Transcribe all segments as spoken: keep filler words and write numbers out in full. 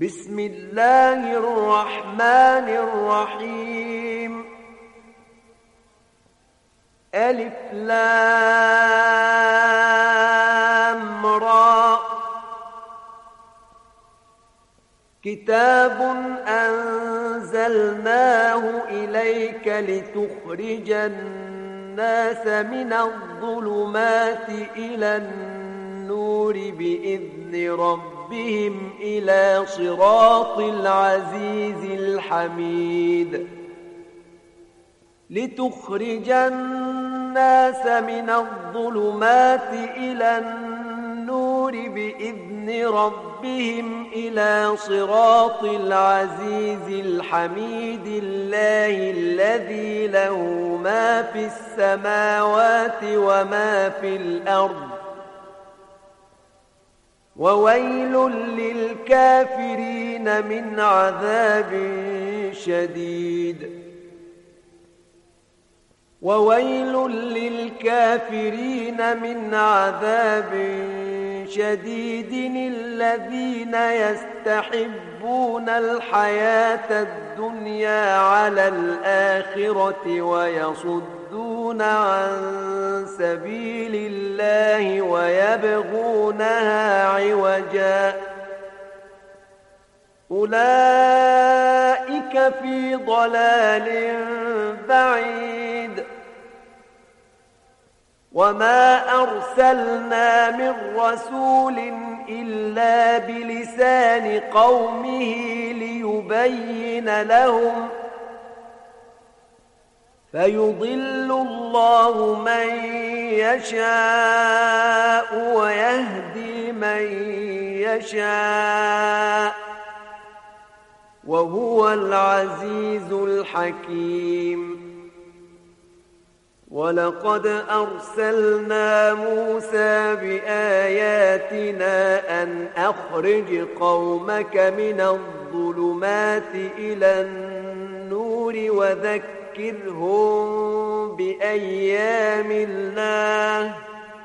بسم الله الرحمن الرحيم. ألف لام را. كتاب أنزلناه إليك لتخرج الناس من الظلمات إلى النور بإذن ربهم إلى صراط العزيز الحميد. لتخرج الناس من الظلمات إلى النور بإذن ربهم إلى صراط العزيز الحميد. الله الذي له ما في السماوات وما في الأرض، وويل للكافرين من عذاب شديد. وويل للكافرين من عذاب شديد الذين يستحبون الحياة الدنيا على الآخرة ويصدون عن سبيل الله ويبغونها عوجا. أولئك في ضلال بعيد. وما أرسلنا من رسول إلا بلسان قومه ليبين لهم، فيضل الله من يشاء ويهدي من يشاء، وهو العزيز الحكيم. ولقد أرسلنا موسى بآياتنا أن أخرج قومك من الظلمات إلى النور وذكرهم بأيام الله،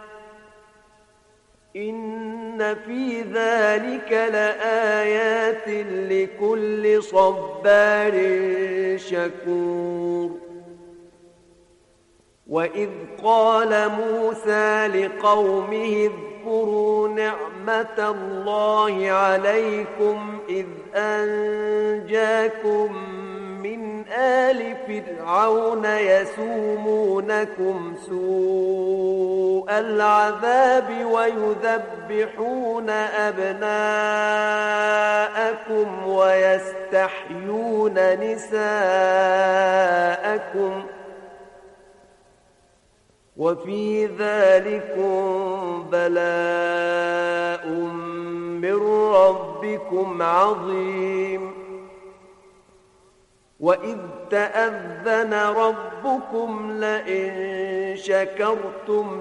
إن في ذلك لآيات لكل صبار شكور. وإذ قال موسى لقومه اذكروا نعمة الله عليكم إذ أنجاكم من آل فرعون يسومونكم سوء العذاب ويذبحون أبناءكم ويستحيون نساءكم، وفي ذلكم بلاء من ربكم عظيم. وإذ تأذن ربكم لئن شكرتم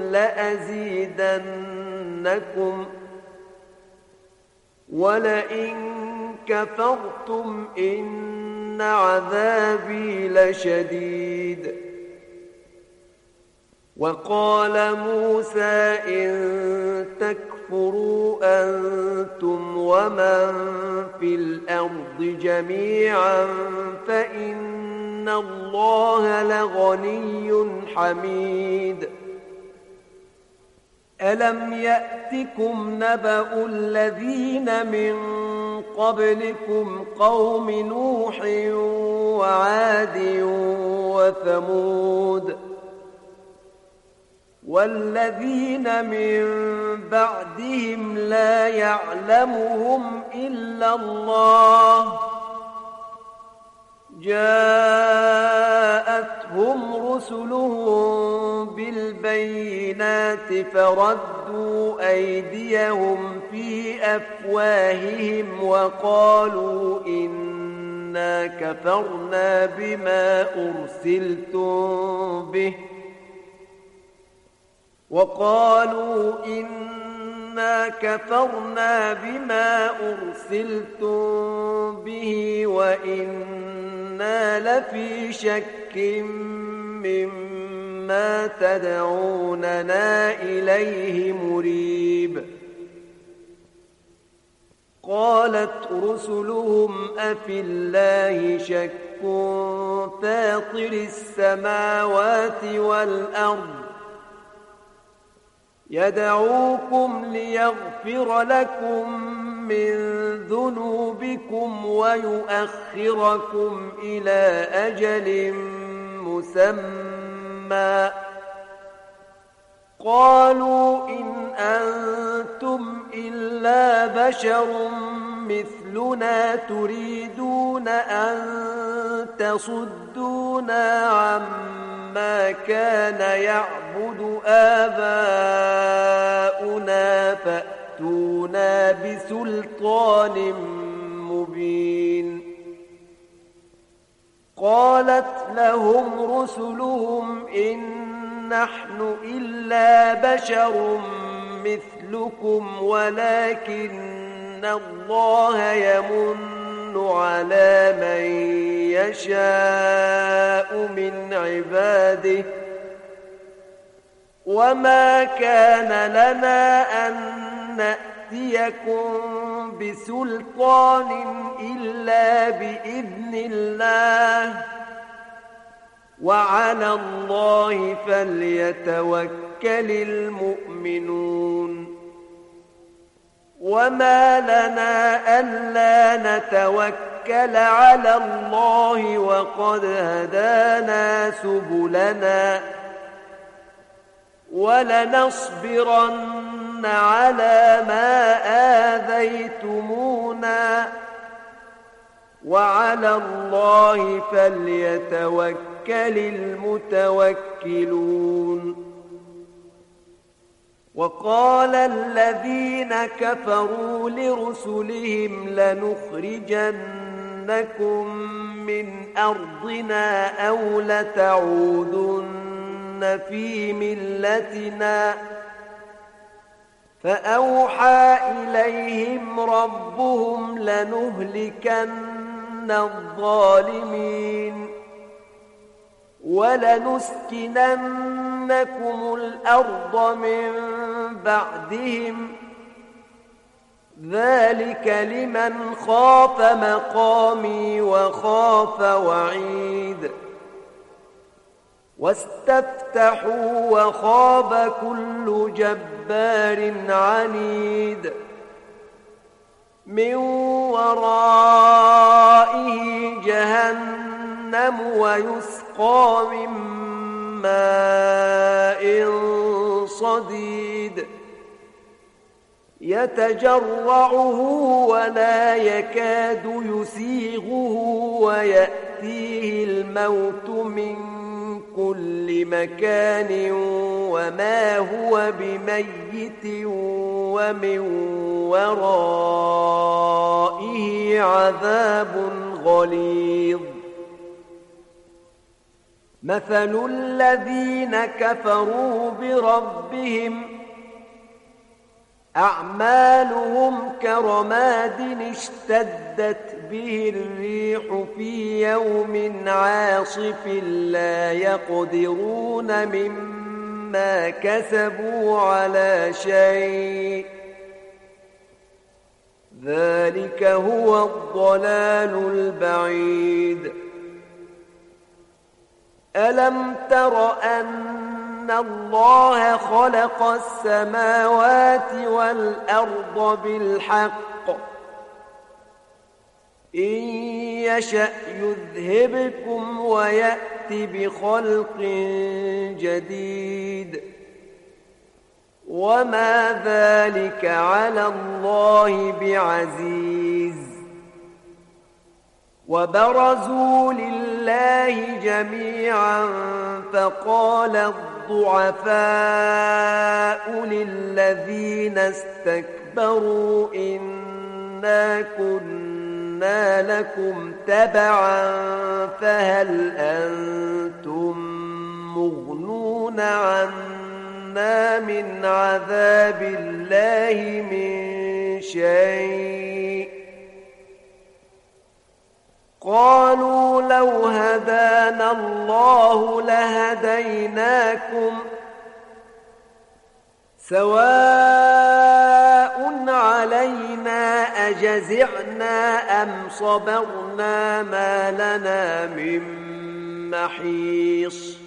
لأزيدنكم ولئن كفرتم إن عذابي لشديد. وقال موسى إن تكفروا أنتم ومن في الأرض جميعا فإن الله لغني حميد. ألم يأتكم نبأ الذين من قبلكم قوم نوح وعاد وثمود والذين من بعدهم لا يعلمهم إلا الله، جاءتهم رسلهم بالبينات فردوا أيديهم في أفواههم وقالوا إنا كفرنا بما أرسلتم به وقالوا إنا كفرنا بما أرسلتم به وإنا لفي شك مما تدعوننا إليه مريب. قالت رسلهم أفي الله شك فاطر السماوات والأرض يدعوكم ليغفر لكم من ذنوبكم ويؤخركم إلى أجل مسمى قالوا إن أنتم إلا بشر مثلنا تريدون أن تصدونا عما كان يعبد آباؤنا فأتونا بسلطان مبين قالت لهم رسلهم إن نحن إلا بشر مثلكم ولكن الله يمن على من يشاء من عباده وما كان لنا أن نأتيكم بسلطان إلا بإذن الله وعلى الله فليتوكل المؤمنون وما لنا ألا نتوكل على الله وقد هدانا سبلنا ولنصبرن على ما آذيتمونا وعلى الله فليتوكل المتوكلون وقال الذين كفروا لرسلهم لنخرجنكم من أرضنا أو لتعودن في ملتنا فأوحى إليهم ربهم لنهلكن الظالمين ولنسكننكم الأرض من بعدهم ذلك لمن خاف مقامي وخاف وعيد واستفتحوا وخاب كل جبار عنيد من ورائه جهنم ويسقى من ماء صديد يتجرعه ولا يكاد يسيغه ويأتيه الموت من كل مكان وما هو بميت ومن ورائه عذاب غليظ مثل الذين كفروا بربهم أعمالهم كرماد اشتدت به الريح في يوم عاصف لا يقدرون مما كسبوا على شيء ذلك هو الضلال البعيد ألم تر أن الله خلق السماوات والأرض بالحق إن يشأ يذهبكم ويأت بخلق جديد وما ذلك على الله بعزيز وبرزوا لله جميعا فقال الضعفاء للذين استكبروا إنا كنا لكم تبعا فهل أنتم مغنون عنا من عذاب الله من شيء قالوا لو هدانا الله لهديناكم سواء علينا أجزعنا أم صبرنا ما لنا من محيص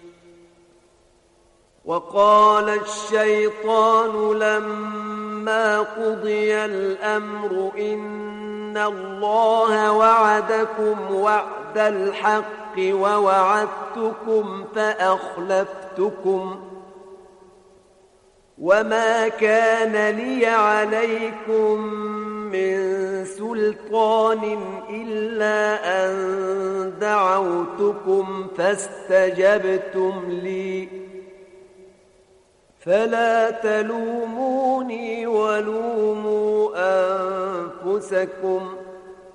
وقال الشيطان لما قضي الأمر إن الله وعدكم وعد الحق ووعدتكم فأخلفتكم وما كان لي عليكم من سلطان إلا أن دعوتكم فاستجبتم لي فلا تلوموني ولوموا أنفسكم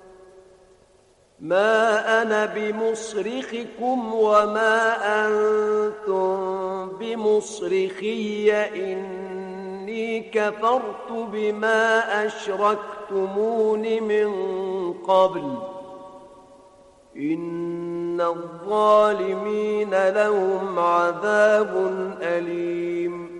ما أنا بمصرخكم وما أنتم بمصرخي إني كفرت بما أشركتمون من قبل إن الظالمين لهم عذاب أليم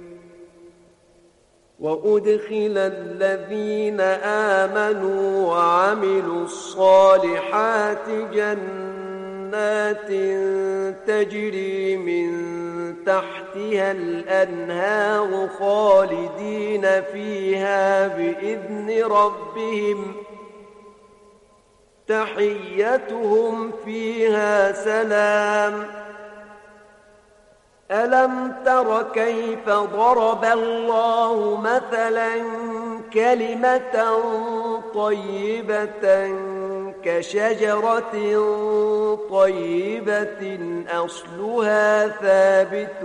وأدخل الذين آمنوا وعملوا الصالحات جنات تجري من تحتها الأنهار خالدين فيها بإذن ربهم تحيتهم فيها سلام ألم تر كيف ضرب الله مثلا كلمة طيبة كشجرة طيبة أصلها ثابت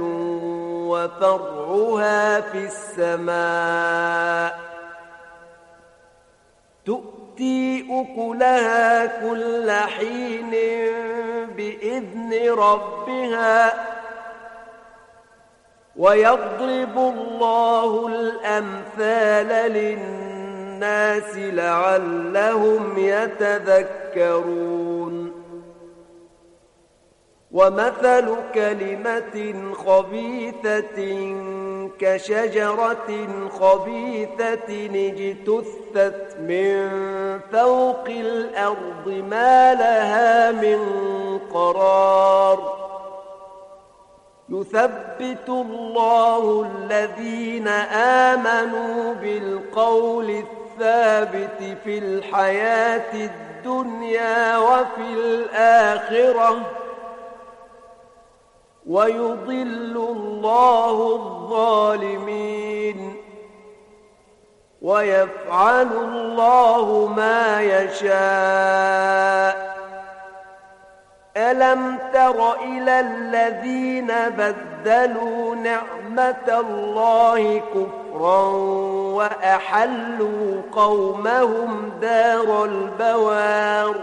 وفرعها في السماء تؤتي أكلها كل حين بإذن ربها ويضرب الله الأمثال للناس لعلهم يتذكرون ومثل كلمة خبيثة كشجرة خبيثة اجتثت من فوق الأرض ما لها من قرار يثبت الله الذين آمنوا بالقول الثابت في الحياة الدنيا وفي الآخرة ويضل الله الظالمين ويفعل الله ما يشاء ألم تر إلى الذين بدلوا نعمة الله كفرا وأحلوا قومهم دار البوار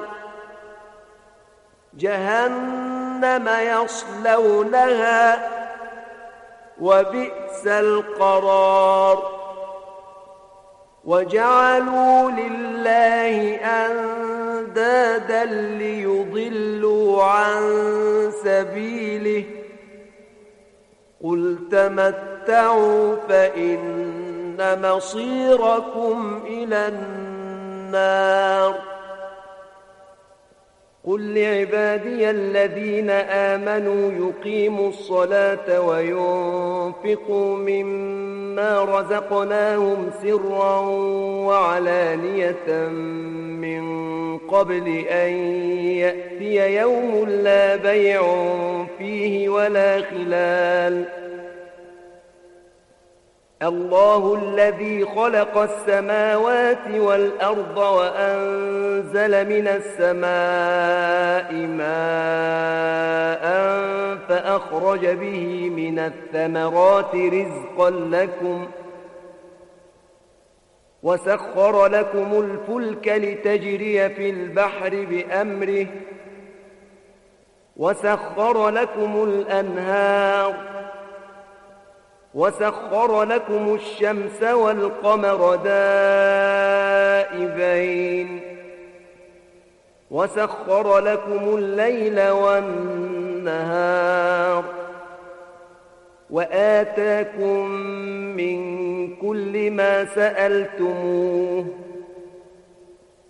جهنم يصلونها وبئس القرار وجعلوا لله أندادا ليضلوا عن سبيله قل تمتعوا فإن مصيركم إلى النار قل لعبادي الذين آمنوا يقيموا الصلاة وينفقوا مما رزقناهم سرا وعلانية من قبل أن يأتي يوم لا بيع فيه ولا خلال الله الذي خلق السماوات والأرض وأنزل من السماء ماء فأخرج به من الثمرات رزقا لكم وسخر لكم الفلك لتجري في البحر بأمره وسخر لكم الأنهار وسخر لكم الشمس والقمر دائبين وسخر لكم الليل والنهار وآتاكم من كل ما سألتموه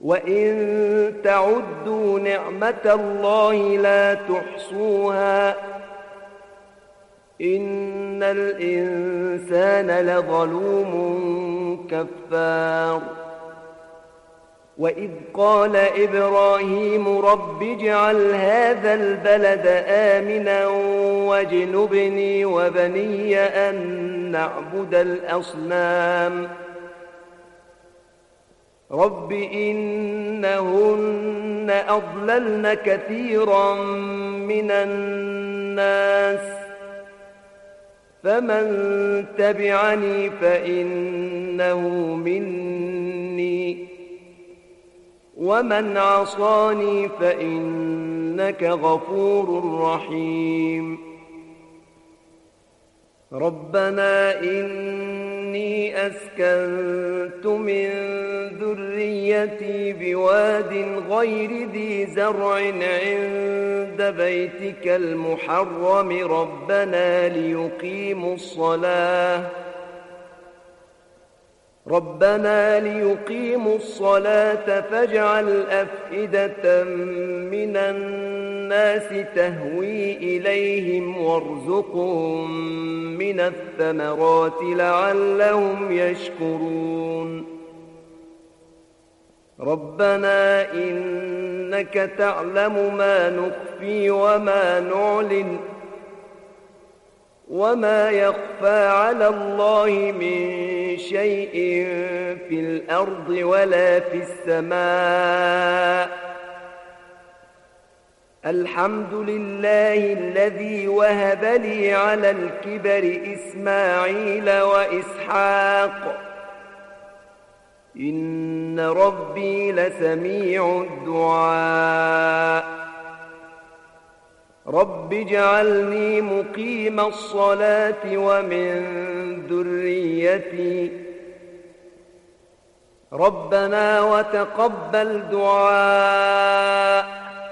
وإن تعدوا نعمة الله لا تحصوها إن الإنسان لظلوم كفار وإذ قال إبراهيم رب اجعل هذا البلد آمنا واجنبني وبني أن نعبد الأصنام رب إنهن أضللن كثيرا من الناس فمن تبعني فإنه مني ومن عصاني فإنك غفور رحيم ربنا إني أسكنت من ذريتي بواد غير ذي زرع عند بيتك المحرم ربنا ليقيموا الصلاة ربنا ليقيموا الصلاة فاجعل أفئدة من الناس تهوي إليهم وارزقهم من الثمرات لعلهم يشكرون ربنا إنك تعلم ما نخفي وما نعلن وما يخفى على الله من شيء في الأرض ولا في السماء الحمد لله الذي وهب لي على الكبر إسماعيل وإسحاق إن ربي لسميع الدعاء رب اجعلني مقيم الصلاة ومن ذريتي ربنا وتقبل دعاء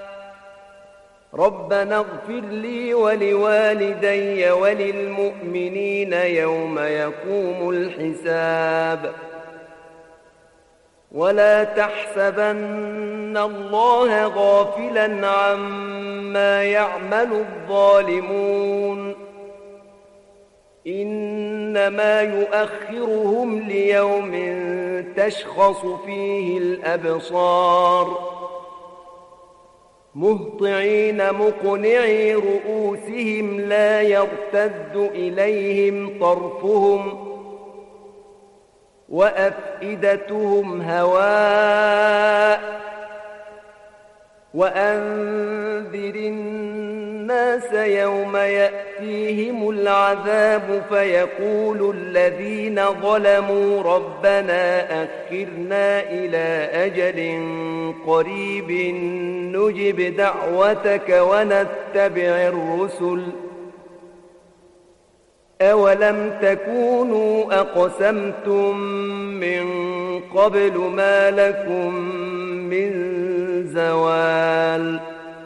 ربنا اغفر لي ولوالدي وللمؤمنين يوم يقوم الحساب ولا تحسبن الله غافلا عما يعمل الظالمون إنما يؤخرهم ليوم تشخص فيه الأبصار مهطعين مقنعي رؤوسهم لا يرتد إليهم طرفهم وأفئدتهم هواء وأنذر الناس يوم يأتيهم العذاب فيقول الذين ظلموا ربنا أخرنا إلى أجل قريب نجب دعوتك ونتبع الرسل أولم تكونوا أقسمتم من قبل ما لكم من زوال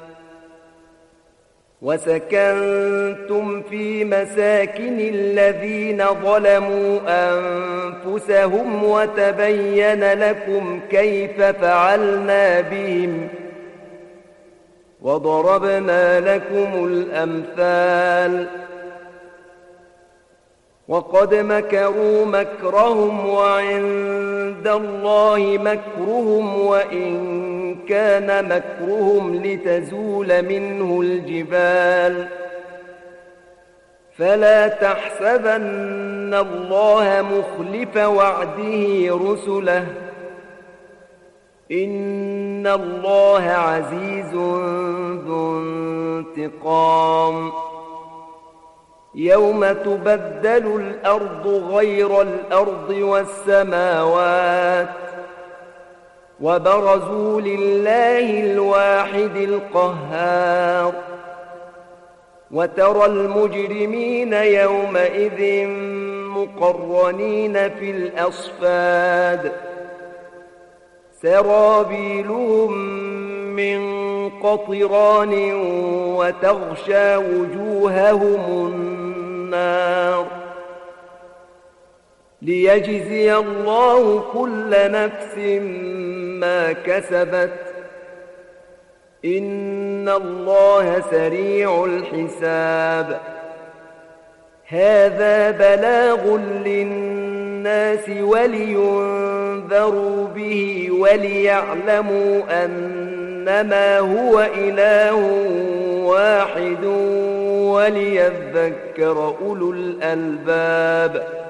وسكنتم في مساكن الذين ظلموا أنفسهم وتبين لكم كيف فعلنا بهم وضربنا لكم الأمثال وقد مكروا مكرهم وعند الله مكرهم وإن كان مكرهم لتزول منه الجبال فلا تحسبن الله مخلف وعده رسله إن الله عزيز ذو انتقام يوم تبدل الأرض غير الأرض والسماوات وبرزوا لله الواحد القهار وترى المجرمين يومئذ مقرنين في الأصفاد سرابيلهم من قطران وتغشى وجوههم النار ليجزي الله كل نفس ما كسبت إن الله سريع الحساب. هذا بلاغ للناس ولينذروا به وليعلموا أنما هو إله واحد وليذكر أولو الألباب.